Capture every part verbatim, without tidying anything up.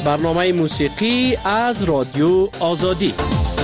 برنامه موسیقی از رادیو آزادی.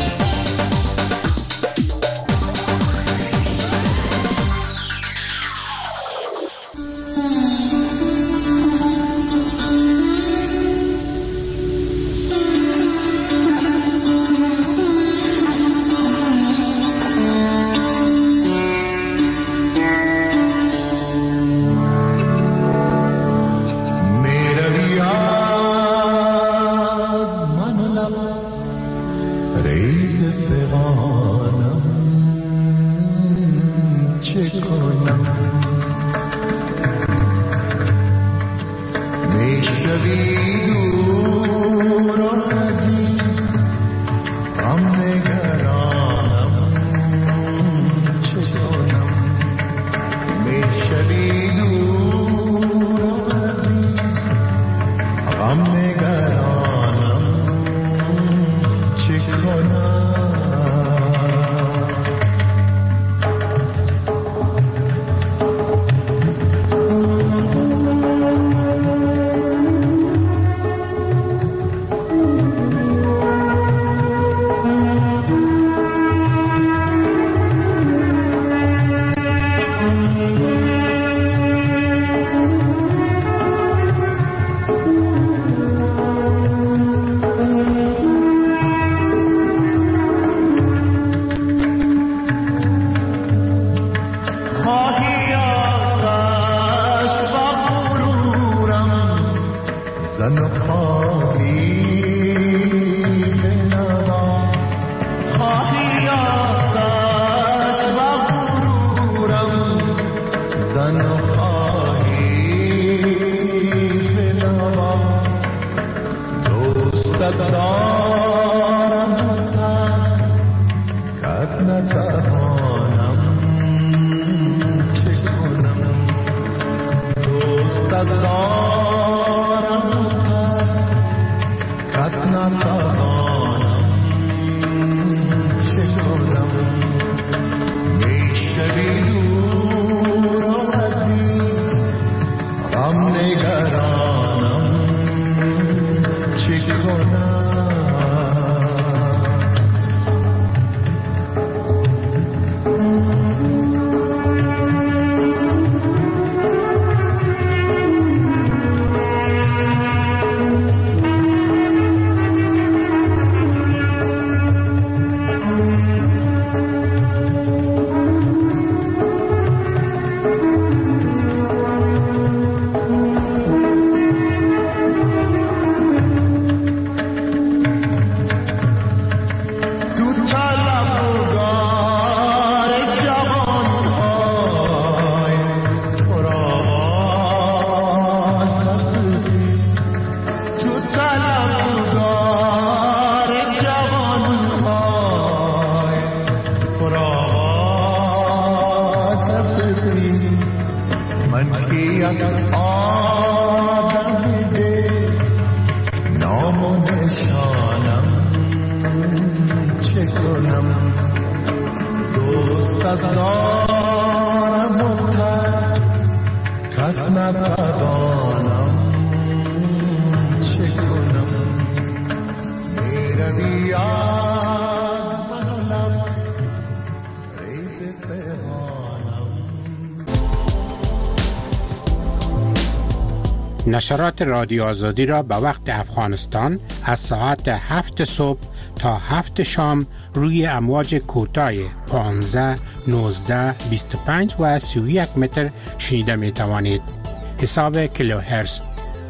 نشرات رادیو آزادی را به وقت افغانستان از ساعت هفت صبح تا هفت شام روی امواج کوتاه پانزده، نوزده، بیست و پنج و سی و یک متر شنیده می توانید. حساب کیلوهرتز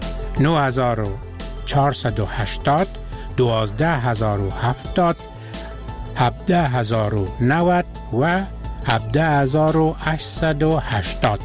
نه هزار و چهارصد و هشتاد، دوازده هزار و هفتاد، هفده هزار و نود و هفده هزار و هشتصد و هشتاد.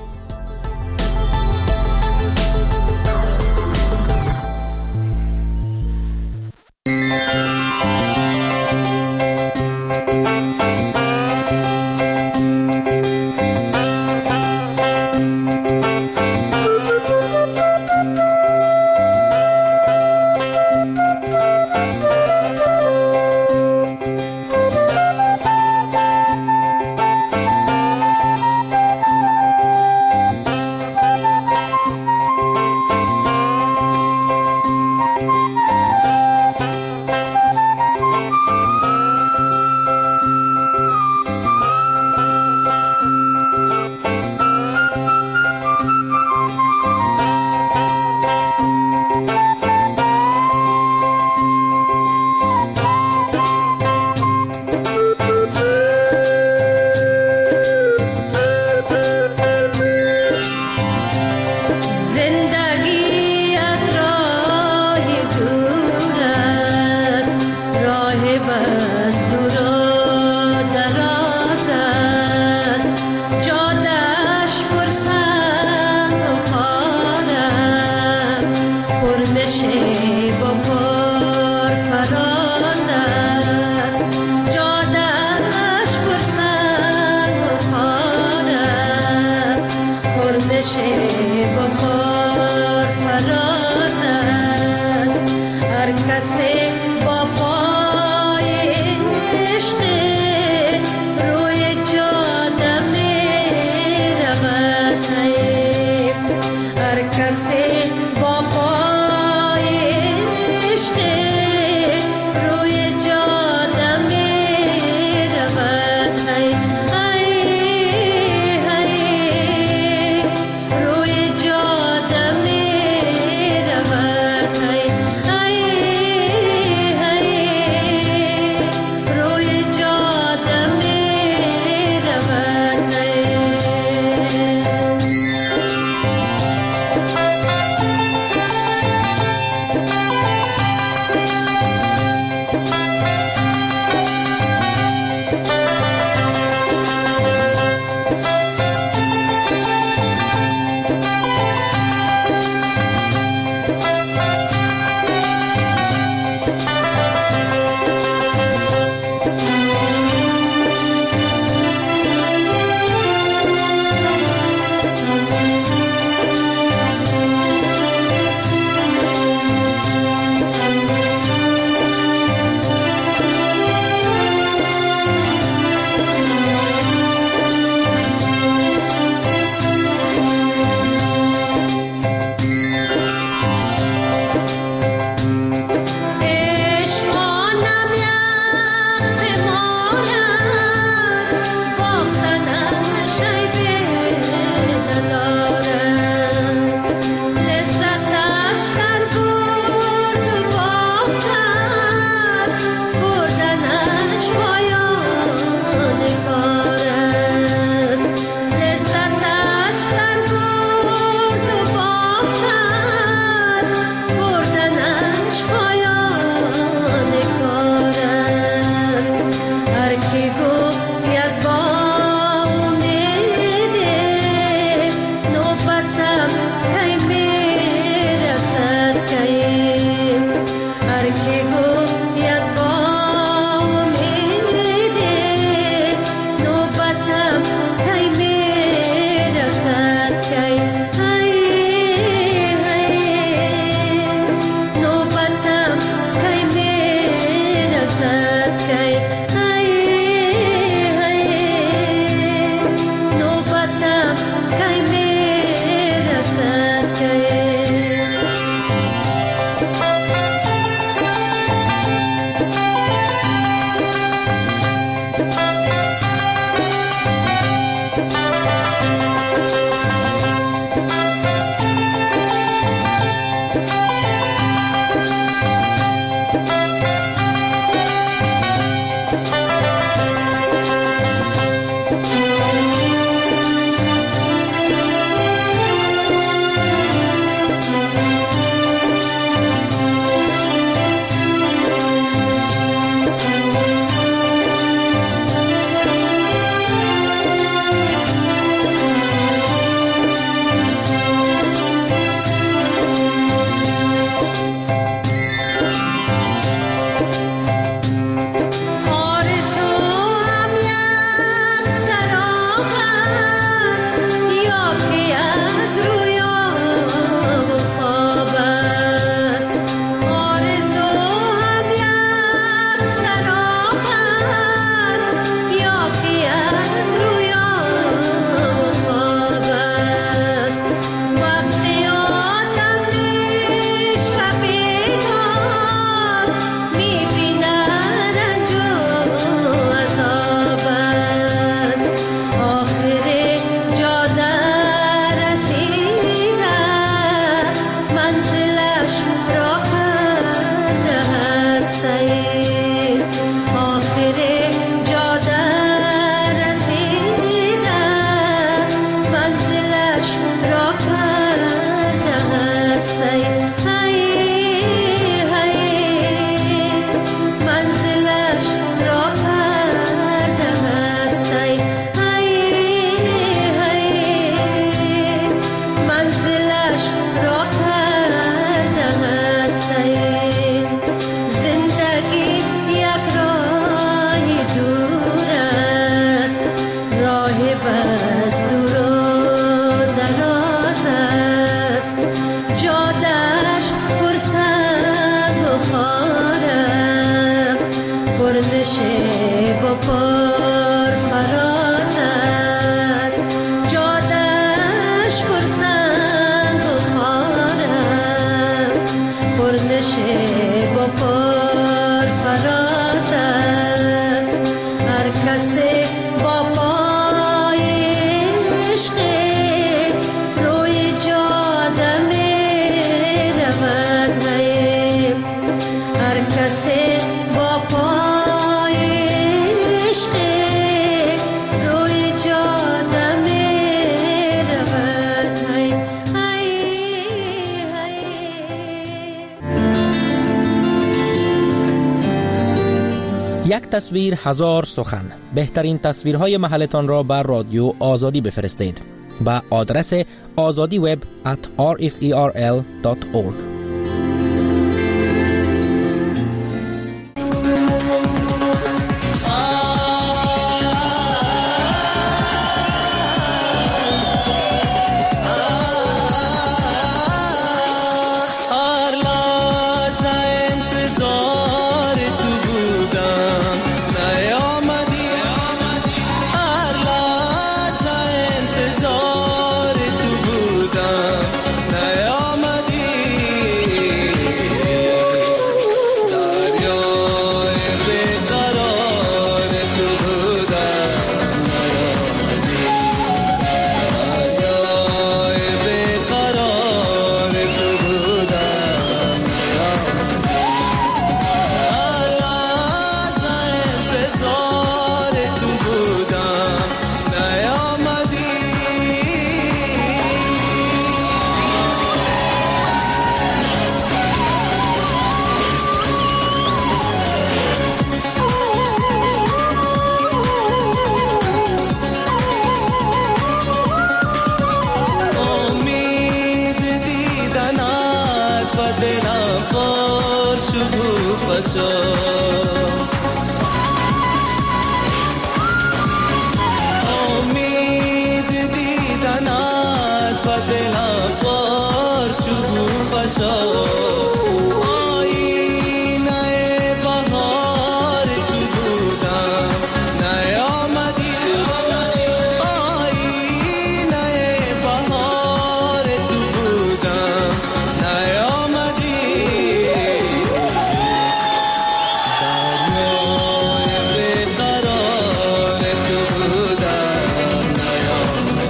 یک تصویر هزار سخن. بهترین تصویرهای محلتان را بر رادیو آزادی بفرستید با آدرس آزادی وب at r f e r l dot org.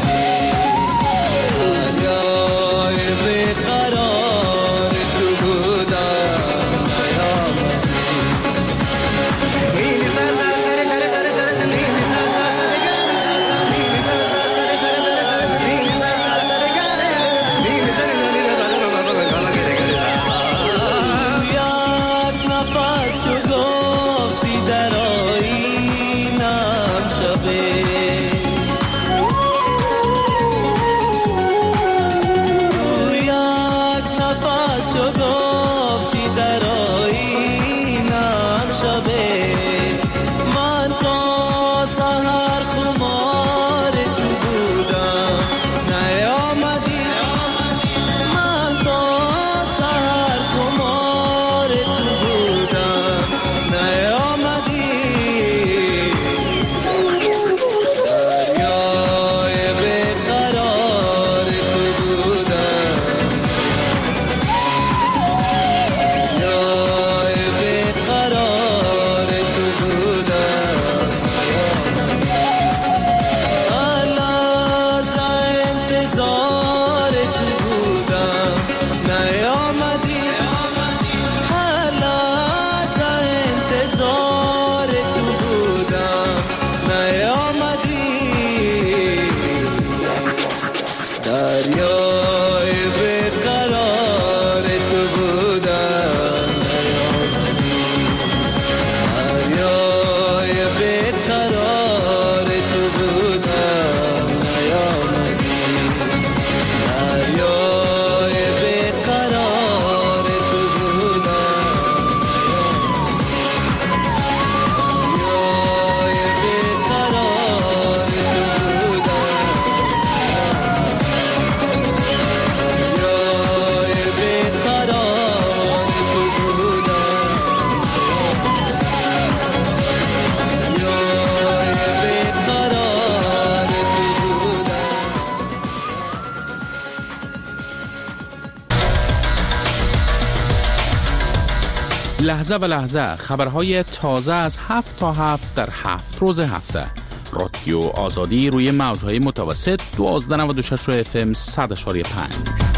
قرار تو بود لحظه به لحظه خبرهای تازه از هفت تا هفت در هفت روز هفته. رادیو آزادی روی موجهای متوسط دوازده نود و شش اف ام صد و پنج.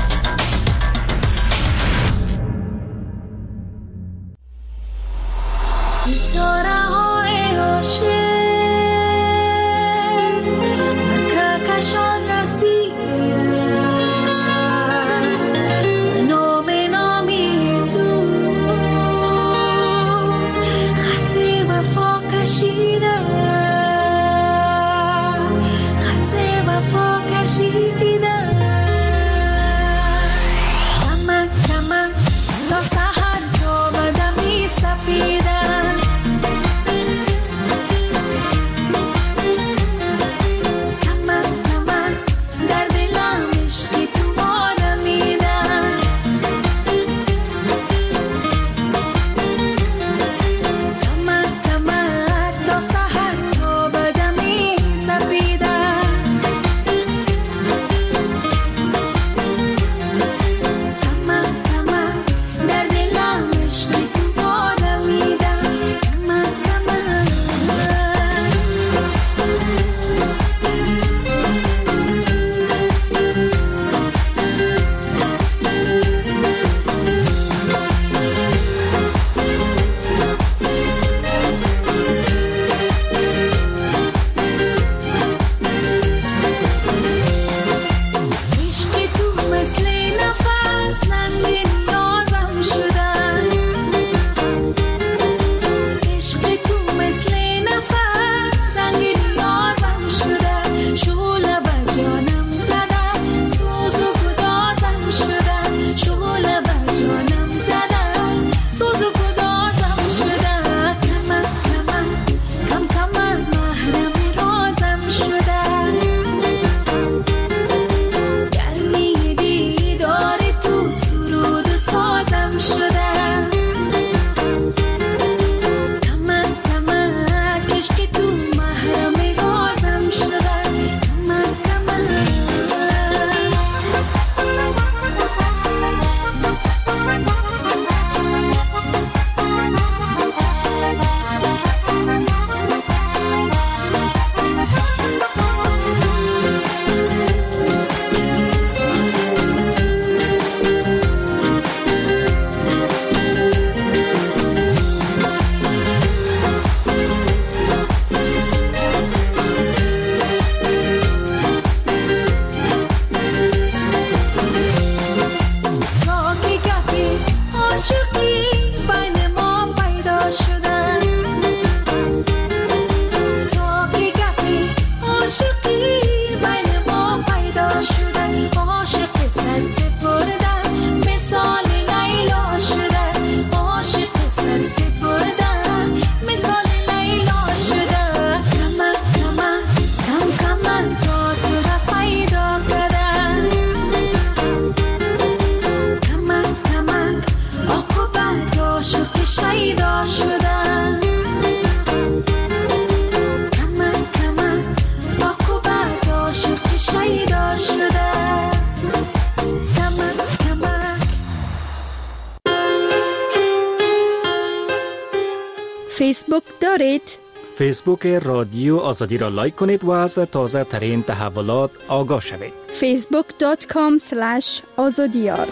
فیسبوک دارید؟ فیسبوک رادیو آزادی را لایک کنید و از تازه ترین تحولات آگاه شوید. فیسبوک دات کام اسلش آزادیار.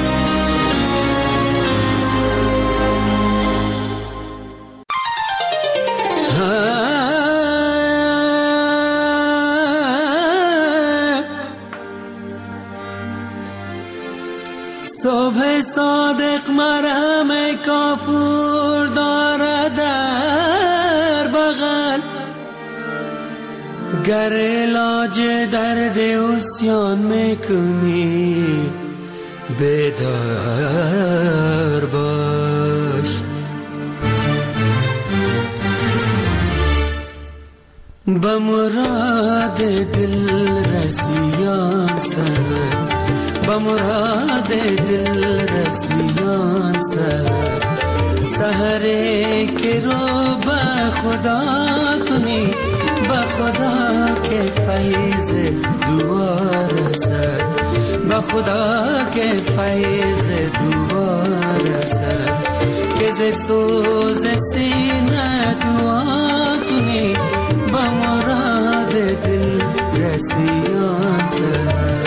صبح صادق مرهم کافور داره در بغل، گر علاج درد عصیان میکنی بیدار باش. به مراد دل رسیان سر، به مراد دل رسیان سر، سحره که رو به خدا کنی، به خدا که فیض دعا رسد، به خدا که فیض دعا رسد، که ز سوز سینه دعا کنی به مراد دل رسیان سر.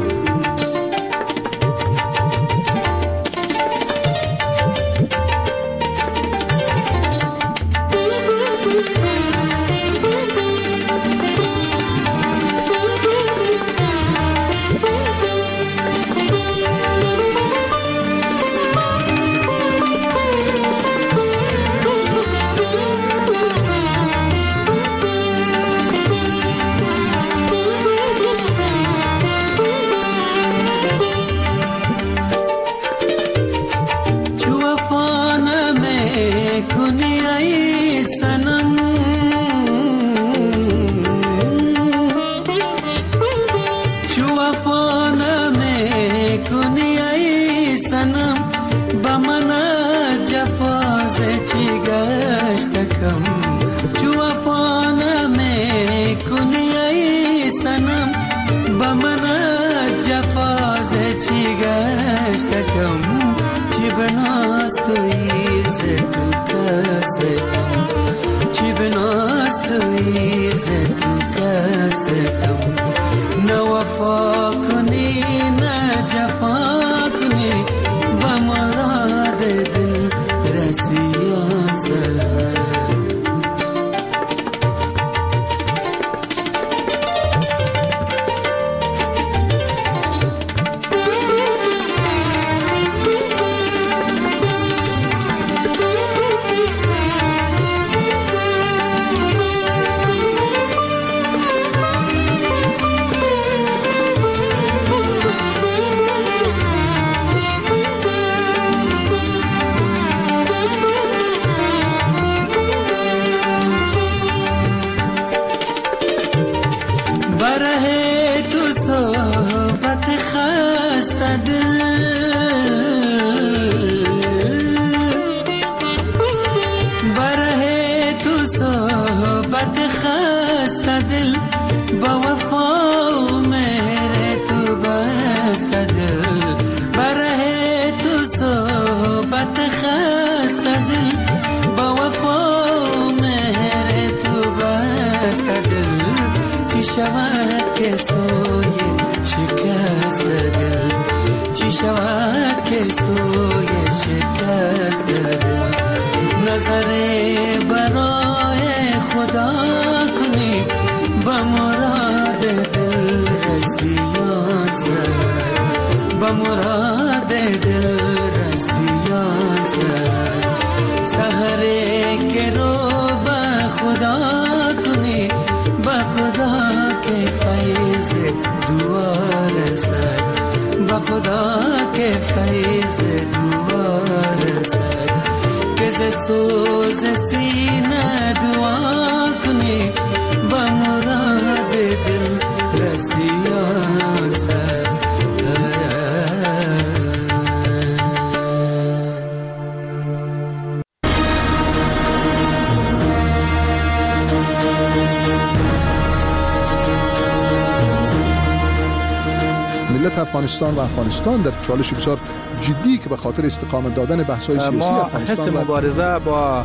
افغانستان و افغانستان در چالش بسیار جدی که به خاطر استقامت دادن بحث‌های سیاسی افغانستان ما حس مبارزه با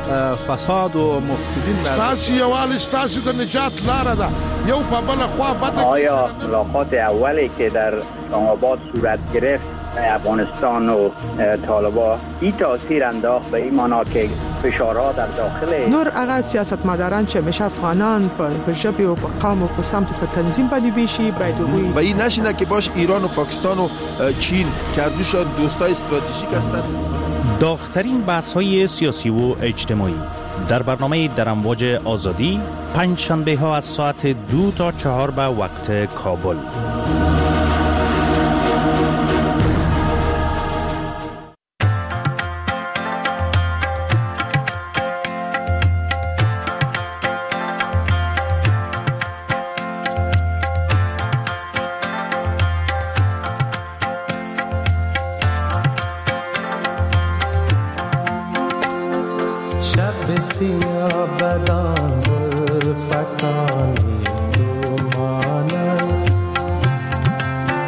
فساد و مفسدین ستاسو یوال ستاسو د نجات لاره ده یو په بل خوا بده. آیا ملاقات اولی که در اسلام آباد صورت گرفت افغانستان و طالبان این تاثیر انداخت به این معنا که فشارها در داخل نور هغه سیاستمداران چې همیشه افغانان په ژبه او په قوم او په سمت په تنظیم باندې بیشي باید وي و این نشینه که باش ایران و پاکستان و چین کردوشان دوستای استراتژیک هستند. داغ‌ترین بحث‌های سیاسی و اجتماعی در برنامه در امواج آزادی پنج شنبه ها از ساعت دو تا چهار به وقت کابل.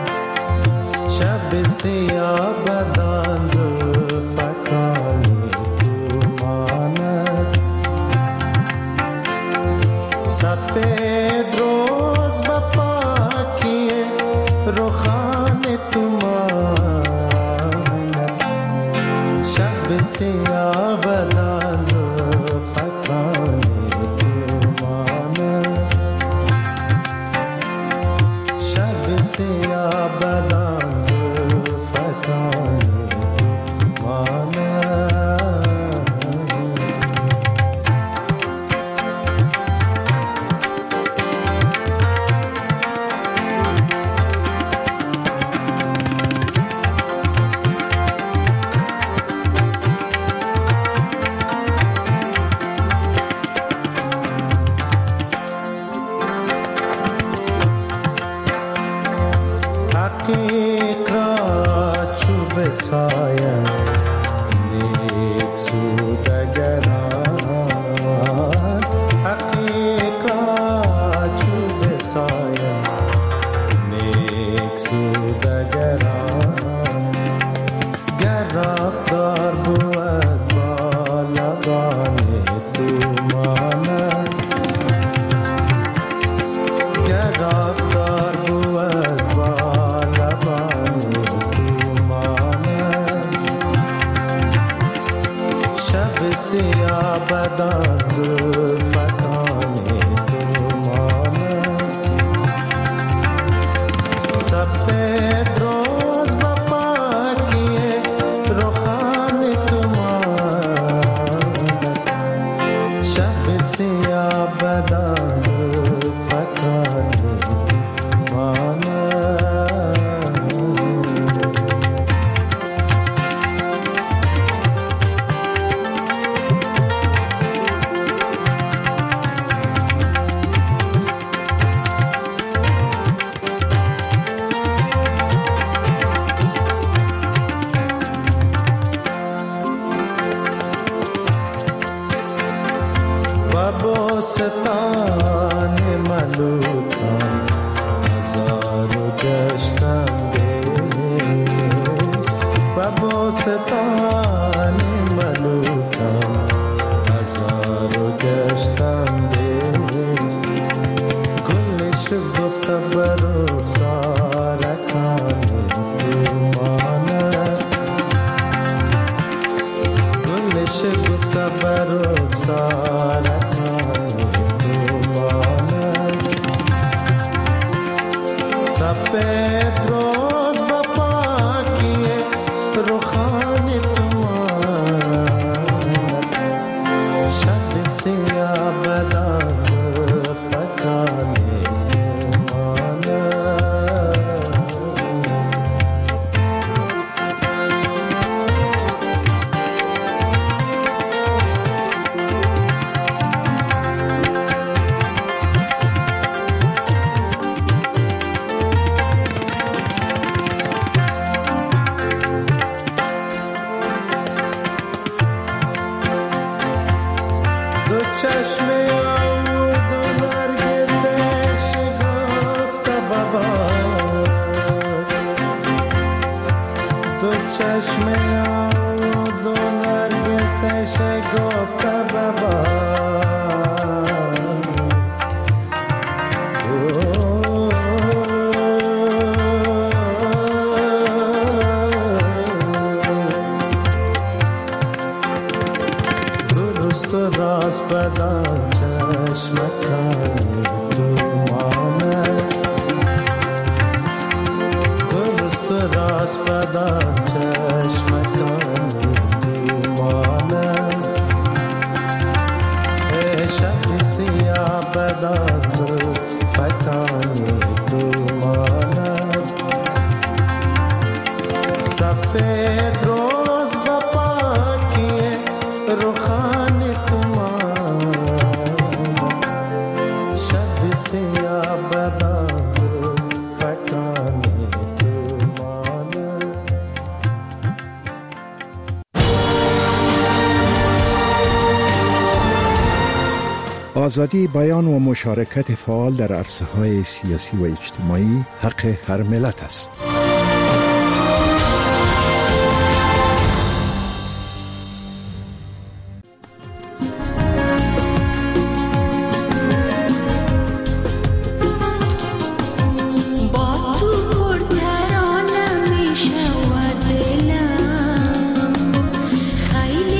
شب سیاه بدان زلفکانی آزادی بیان و مشارکت فعال در عرصه‌های سیاسی و اجتماعی حق هر ملت است. خیلی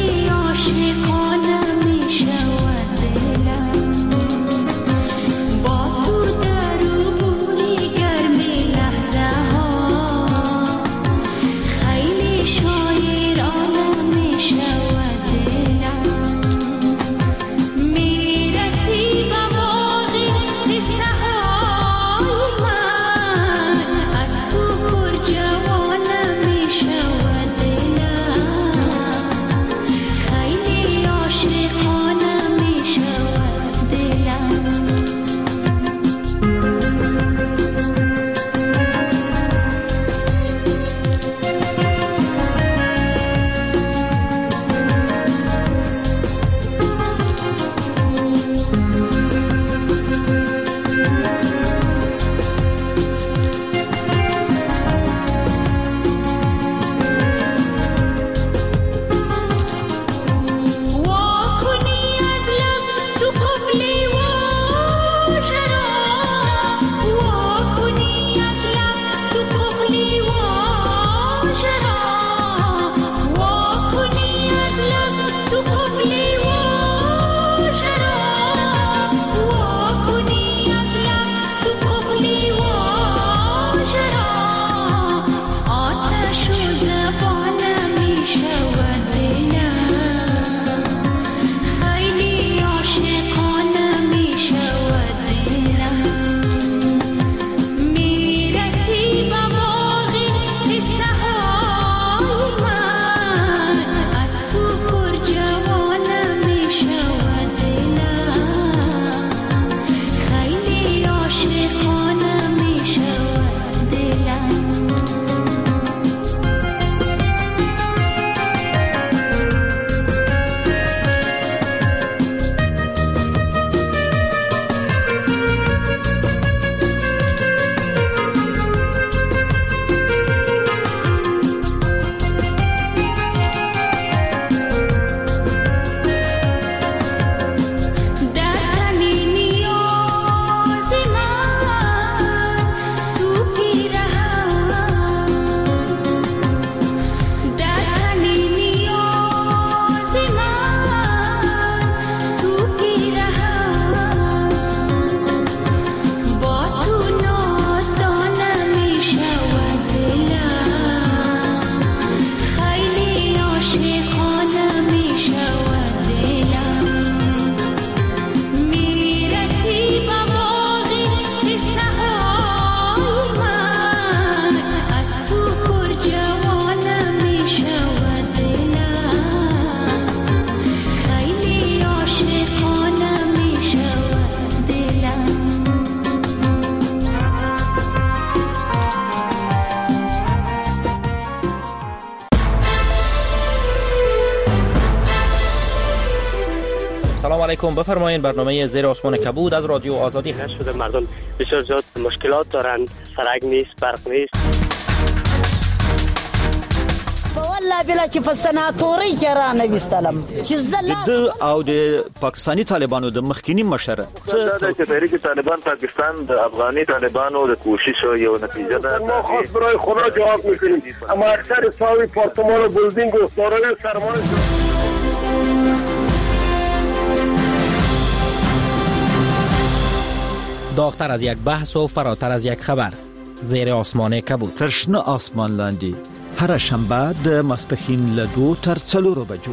علیکم. بفرمایید. برنامه زیر آسمان کبود از رادیو آزادی هست. شده مردم بسیار زیاد مشکلات دارن، سرک نیست، برق نیست. والله بلا چې په سناتوري کې را نه وستلم چې زلا د او د پاکستانی طالبانو د مخکینی مشر څه د تحریک طالبان پاکستان د افغاني طالبانو د کوشش یو نتیجه ده. ما خاص برای خدا جواب میکنیم، اما اکثر ساوی پارتمان و بلدینگ و سارای سرمایه داغتر از یک بحث و فراتر از یک خبر. زیر آسمان کبود. ترشنه آسمان لاندی هر شنبه د ماسپښین له دو تر څلورو بجو.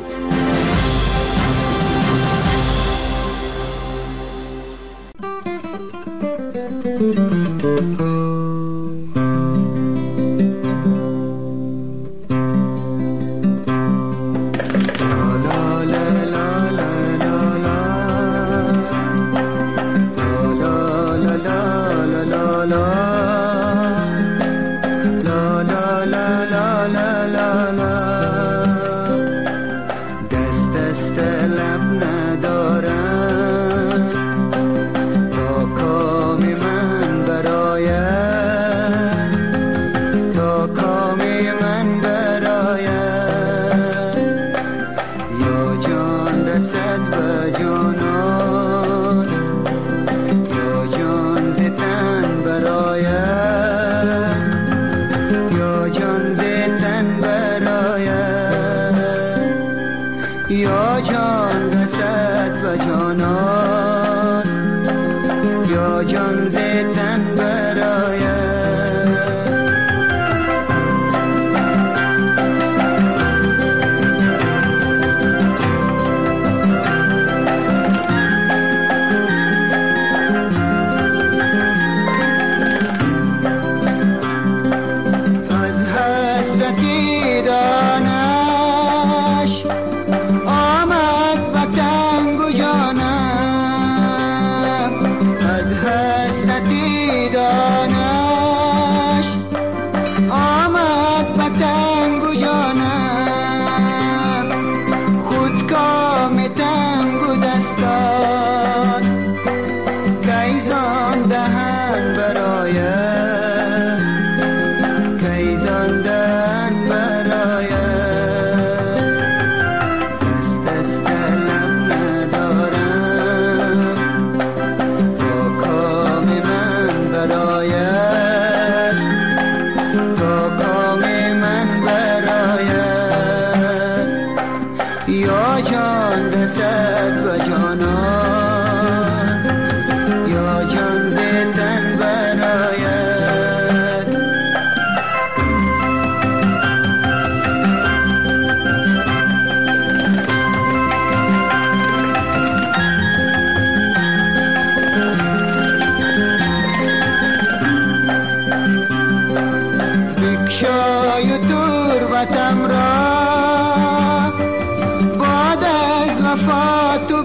وطن را بعد از وفات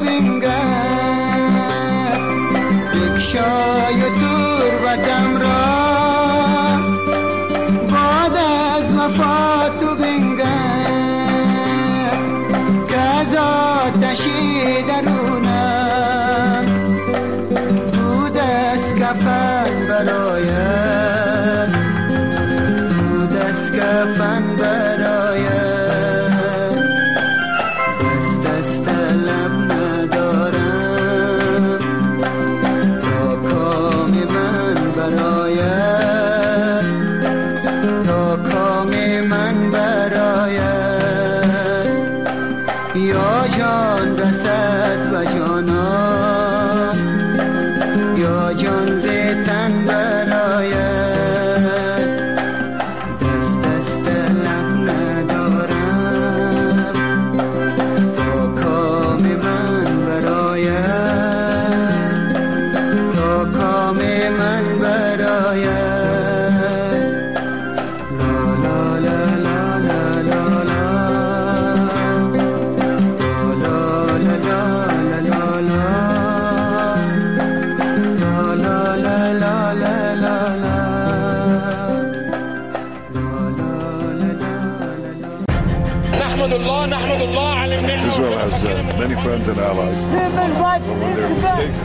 Alhamdulillah, Alhamdulillah, Israel has uh, many friends and allies. But when they're mistaken,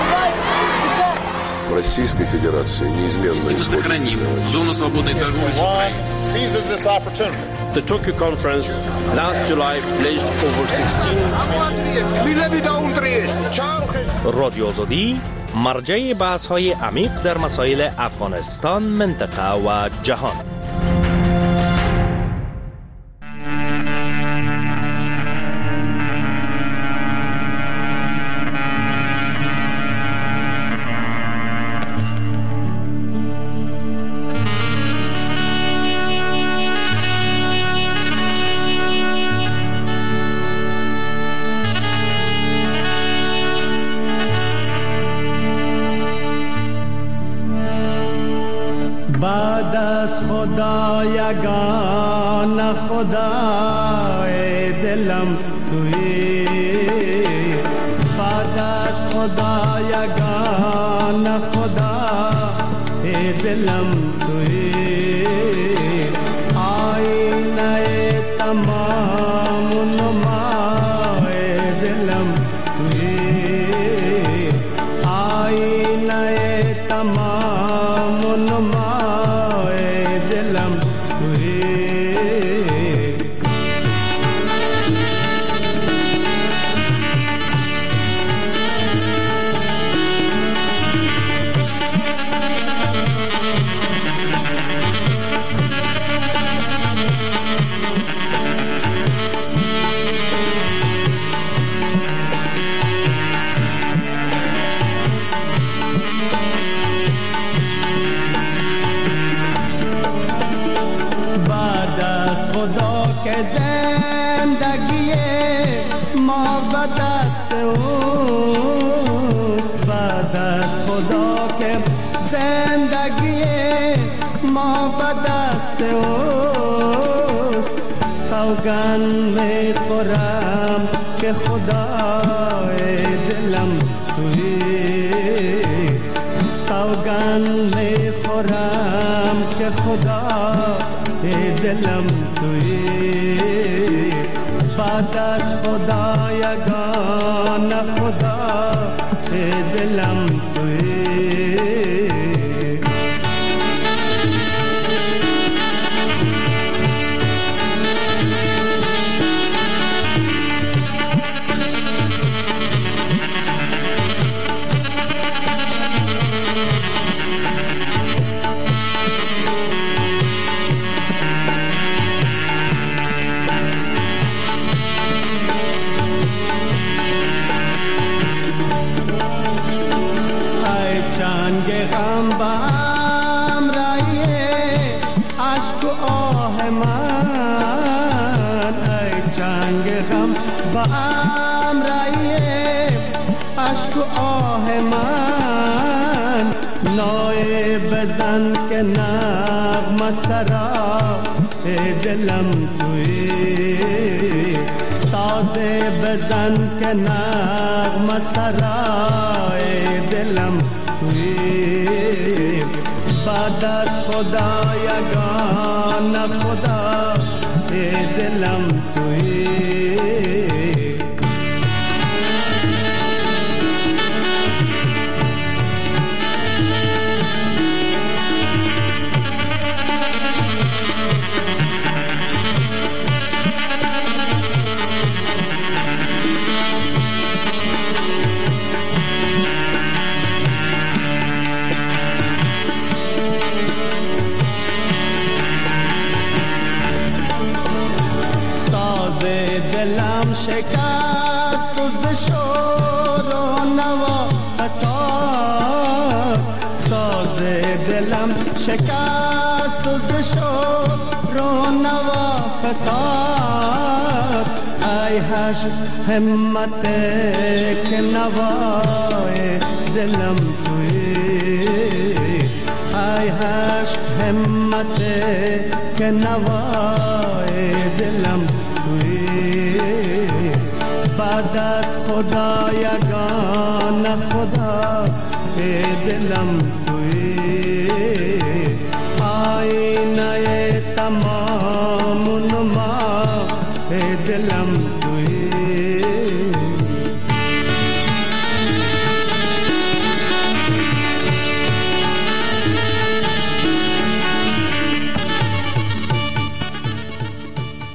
Российской Федерации неизменно сохраним зону свободной торговли с Украиной. Seizes this opportunity. The Tokyo conference last July pledged over sixteen رادیو آزادی مرجع بحث های عمیق در مسائل افغانستان، منطقه و جهان. بعد از خدا یگان خدای دلم تویی، بعد از خدا یگان خدای دلم تویی، آینه تمام نمای دلم تویی، آینه تمام نمای دلم تویی. زندگی ما به دست اوست، بعد از خدا که زندگی ما به دست اوست، سوگن می خورم که خدای دلم تویی، سوگن می خورم که خدای دلم تویی، بعد از خدا یگان خدا دلم تویی. غم بام رایه عشق و آه من، ای چنگ غم بام رایه عشق و آه من، نای بزن که نغمه سرا دلم تویی، ساز بزن که نغمه سرا دلم تویی، بعد از خدا یگان خدا دلم تویی. دلم شکست و ز شور و نوا فتاد، ساز دلم شکست و ز شور و نوا فتاد، ای هش همت که نوای دلم تویی، ای هش همت که نوای دلم تویی، بعد از خدا یگان خدا دلم تویی، آینه تمام نما دلم